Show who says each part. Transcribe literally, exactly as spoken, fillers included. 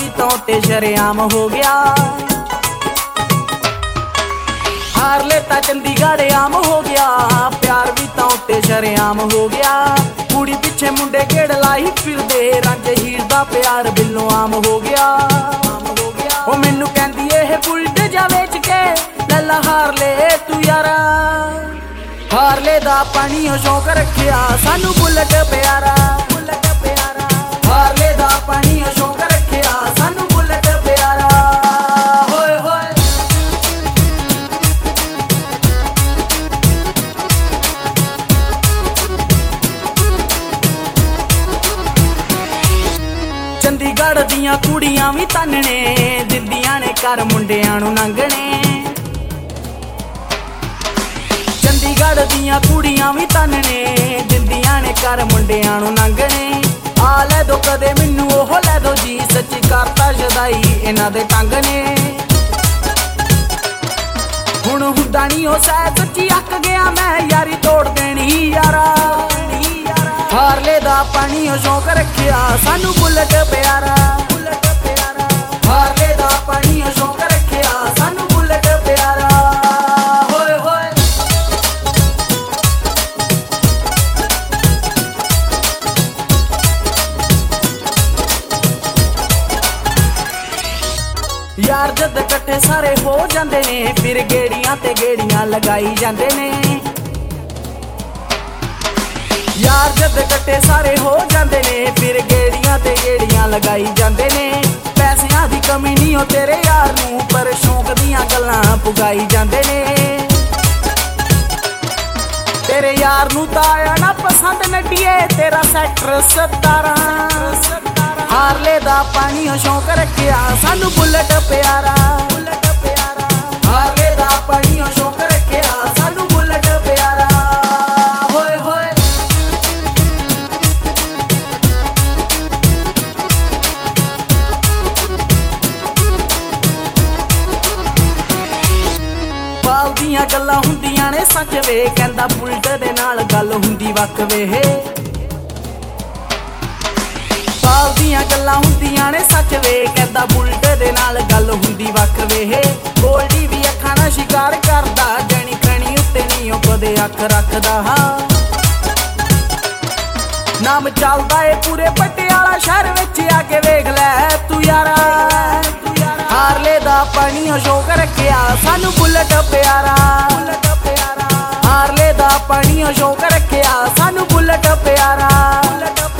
Speaker 1: ਵੀ ਤਾਂ ਤੇ ਸ਼ਰੇਆਮ ਹੋ ਗਿਆ। ਹਾਰਲੇ ਤਾਂ ਚੰਡੀਗੜ੍ਹ ਆਮ ਹੋ ਗਿਆ, ਪਿਆਰ ਵੀ ਤਾਂ ਤੇ ਸ਼ਰੇਆਮ ਹੋ ਗਿਆ। ਕੁੜੀ ਪਿੱਛੇ ਮੁੰਡੇ ਗੇੜ ਲਾਈ ਫਿਰਦੇ, ਰਾਂਝੇ ਹੀਰ ਦਾ ਪਿਆਰ ਬਿੱਲੋਂ ਆਮ ਹੋ ਗਿਆ। ਉਹ ਮੈਨੂੰ ਕਹਿੰਦੀ ਇਹ ਬੁਲਟ ਜਾ ਵੇਚ ਕੇ ਲੈ ਲਾ ਹਾਰਲੇ ਤੂੰ ਯਾਰਾ। ਹਾਰਲੇ ਦਾ ਪਾਣੀ ਉਹ ਸ਼ੌਕ ਰੱਖਿਆ ਸਾਨੂੰ ਬੁਲਟ ਪਿਆਰਾ। ਹਾਰਲੇ ਦਾ ਪਾਣੀ ਉਹ ਸ਼ੌਕ ਰੱਖਿਆ ਸਾਨੂੰ ਬੁਲਟ ਪਿਆਰਾ। ਹੋਏ ਹੋਏ ਚੰਡੀਗੜ੍ਹ ਦੀਆਂ ਕੁੜੀਆਂ ਵੀ ਤਾਨਣੇ, ਦਿੰਦੀਆਂ ਨੇ ਘਰ ਮੁੰਡਿਆਂ ਨੂੰ ਲੰਘਣੇ। ਚੰਡੀਗੜ੍ਹ ਦੀਆਂ ਕੁੜੀਆਂ ਵੀ ਤਾਨਣੇ, ਦਿੰਦੀਆਂ ਨੇ ਘਰ ਮੁੰਡਿਆਂ ਨੂੰ ਲੰਘਣੇ। ਆ ਲੈ ਦੋ ਕਦੇ ਮੈਨੂੰ ਉਹ ਲੈ ਦੋ ਜੀ, ਸੱਚੀ ਕਰਤਾ ਸ਼ਦਾਈ ਇਹਨਾਂ ਦੇ ਟੰਗ ਨੇ। ਹੁਣ ਹੁੰਦਾ ਨੀ ਉਹ ਸਹਿ, ਸੱਚੀ ਅੱਕ ਗਿਆ ਮੈਂ ਯਾਰੀ ਤੋੜ ਦੇਣੀ ਯਾਰਾ। ਹਾਰਲੇ ਦਾ ਪਾਣੀ ਉਹ ਸ਼ੌਕ ਰੱਖਿਆ ਸਾਨੂੰ ਬੁਲਟ ਪਿਆਰਾ। ਹਾਰਲੇ ਦਾ ਪਾਣੀ ਉਹ ਸ਼ੌਕ ਰੱਖਿਆ ਸਾਨੂੰ ਬੁਲਟ ਪਿਆਰਾ। ਹੋਏ ਹੋਏ ਯਾਰ ਜਦ ਇਕੱਠੇ ਸਾਰੇ ਹੋ ਜਾਂਦੇ ਨੇ, ਫਿਰ ਗੇੜੀਆਂ ਤੇ ਗੇੜੀਆਂ ਲਗਾਈ ਜਾਂਦੇ ਨੇ। ਯਾਰ ਜਦ ਇਕੱਠੇ ਸਾਰੇ ਹੋ ਜਾਂਦੇ ਨੇ, ਫਿਰ ਗੇੜੀਆਂ ਤੇ ਗੇੜੀਆਂ ਲਗਾਈ ਜਾਂਦੇ ਨੇ। ਪੈਸਿਆਂ ਦੀ ਕਮੀ ਨਹੀਂ ਉਹ ਤੇਰੇ ਯਾਰ ਨੂੰ, ਪਰ ਸ਼ੌਕ ਦੀਆਂ ਗੱਲਾਂ ਪੁਗਾਈ ਜਾਂਦੇ ਨੇ। ਤੇਰੇ ਯਾਰ ਨੂੰ ਤਾਂ ਆਇਆ ਨਾ ਪਸੰਦ ਨੱਡੀਏ ਤੇਰਾ ਸੈਕਟਰ ਸਤਾਰਾਂ। ਹਾਰਲੇ ਦਾ ਪਾਣੀ ਉਹ ਸ਼ੌਕ ਰੱਖਿਆ ਸਾਨੂੰ ਬੁਲਟ ਪਿਆਰਾ। ਹਾਰਲੇ ਦਾ ਪਾਣੀ ਉਹ ਸ਼ੌਕ ਰੱਖਿਆ ਸਾਨੂੰ ਬੁਲਟ ਪਿਆਰਾ। ਹੋਏ ਹੋਏ ਬਾਲ ਦੀਆਂ ਗੱਲਾਂ ਹੁੰਦੀਆਂ ਨੇ ਸੱਚ ਵੇ, ਕਹਿੰਦਾ ਬੁਲਟ ਦੇ ਨਾਲ ਗੱਲ ਹੁੰਦੀ ਵੱਖ ਵੇ। ਬਾਲ ਦੀਆਂ ਗੱਲਾਂ ਹੁੰਦੀਆਂ ਨੇ ਸੱਚ ਵੇ, ਕਹਿੰਦਾ ਬੁਲਟ ਦੇ ਨਾਲ ਗੱਲ ਹੁੰਦੀ ਵੱਖ ਵੇ। ਗੋਲਡੀ ਵੀ ਅੱਖਾਂ ਨਾਲ ਸ਼ਿਕਾਰ ਕਰਦਾ, ਜਣੀ ਖਣੀ ਉੱਤੇ ਨਹੀਂ ਉਹ ਕਦੇ ਅੱਖ ਰੱਖਦਾ। ਨਾਮ ਚੱਲਦਾ ਏ ਪੂਰੇ ਪਟਿਆਲਾ ਸ਼ਹਿਰ ਵਿੱਚ, ਆ ਕੇ ਵੇਖ ਲੈ ਤੂੰ ਯਾਰਾ। ਹਾਰਲੇ ਦਾ ਪਾਣੀ ਉਹ ਸ਼ੌਕ ਰੱਖਿਆ ਸਾਨੂੰ ਬੁਲਟ ਪਿਆਰਾ। ਹਾਰਲੇ ਦਾ ਪਾਣੀ ਉਹ ਸ਼ੌਕ ਰੱਖਿਆ ਸਾਨੂੰ ਬੁਲਟ ਪਿਆਰਾ।